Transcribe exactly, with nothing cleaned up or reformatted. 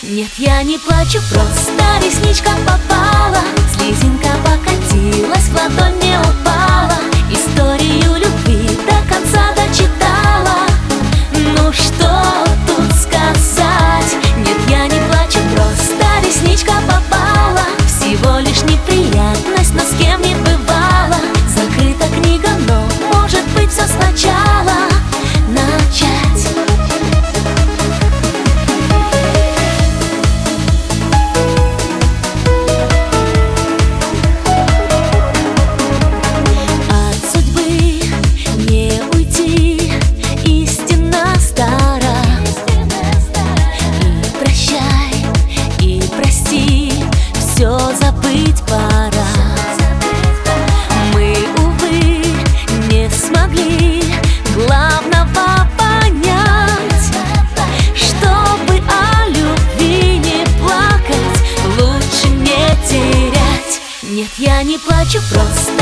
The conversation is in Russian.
Нет, я не плачу, просто ресничка попала, слезинка покатилась, в ладонь мне упала. Историю любви до конца дочитала. Ну что тут сказать? Нет, я не плачу, просто ресничка попала. Всего лишь неприятность, но с кем не бывало. Закрыта книга, но может быть все сначала начать. Все забыть пора. Мы, увы, не смогли главного понять. Чтобы о любви не плакать, лучше не терять. Нет, я не плачу, просто